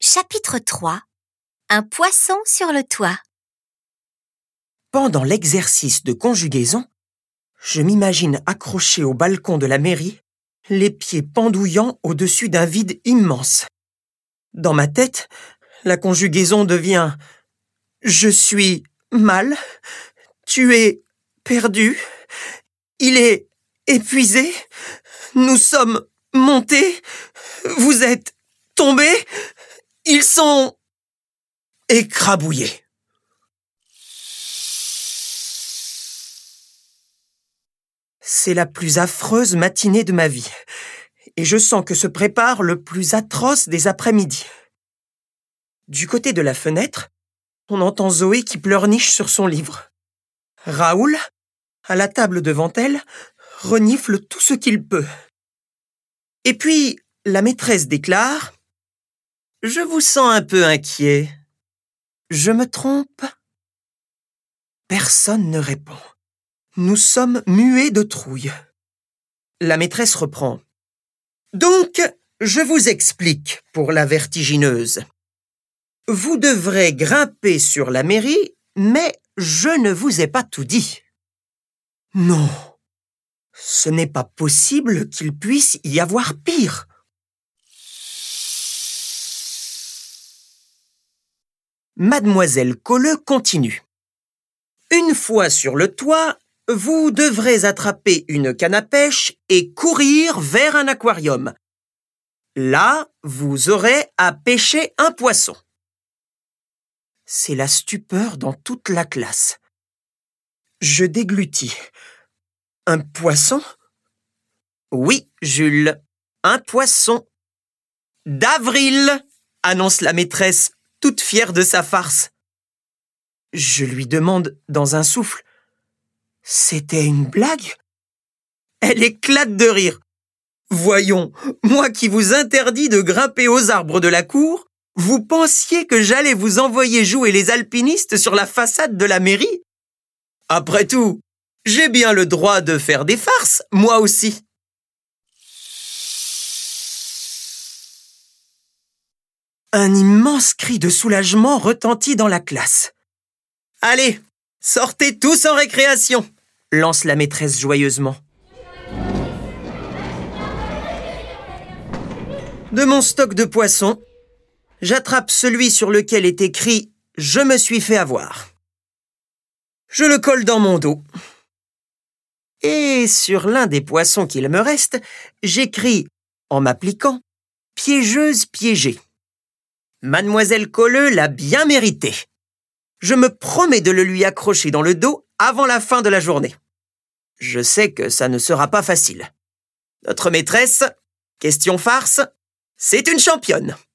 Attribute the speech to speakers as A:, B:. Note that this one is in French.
A: Chapitre 3. Un poisson sur le toit.
B: Pendant l'exercice de conjugaison, je m'imagine accroché au balcon de la mairie, les pieds pendouillants au-dessus d'un vide immense. Dans ma tête, la conjugaison devient « Je suis mal, tu es perdu, il est épuisé, nous sommes montés, vous êtes tombés, ils sont écrabouillés. » C'est la plus affreuse matinée de ma vie, et je sens que se prépare le plus atroce des après-midi. Du côté de la fenêtre, on entend Zoé qui pleurniche sur son livre. Raoul, à la table devant elle, renifle tout ce qu'il peut. Et puis, la maîtresse déclare « Je vous sens un peu inquiet. Je me trompe ?» Personne ne répond. Nous sommes muets de trouille. La maîtresse reprend. « Donc, je vous explique pour la vertigineuse. Vous devrez grimper sur la mairie, mais je ne vous ai pas tout dit. » Non, ce n'est pas possible qu'il puisse y avoir pire. Mademoiselle Colleux continue. Une fois sur le toit, vous devrez attraper une canne à pêche et courir vers un aquarium. Là, vous aurez à pêcher un poisson. C'est la stupeur dans toute la classe. Je déglutis. Un poisson ? Oui, Jules, un poisson. D'avril, annonce la maîtresse, toute fière de sa farce. Je lui demande dans un souffle. C'était une blague ? Elle éclate de rire. Voyons, moi qui vous interdis de grimper aux arbres de la cour, vous pensiez que j'allais vous envoyer jouer les alpinistes sur la façade de la mairie ? Après tout, j'ai bien le droit de faire des farces, moi aussi. Un immense cri de soulagement retentit dans la classe. « Allez, sortez tous en récréation !» lance la maîtresse joyeusement. De mon stock de poissons, j'attrape celui sur lequel est écrit « Je me suis fait avoir ». Je le colle dans mon dos. Et sur l'un des poissons qu'il me reste, j'écris, en m'appliquant, « Piégeuse piégée ». Mademoiselle Colleux l'a bien mérité. Je me promets de le lui accrocher dans le dos avant la fin de la journée. Je sais que ça ne sera pas facile. Notre maîtresse, question farce, c'est une championne.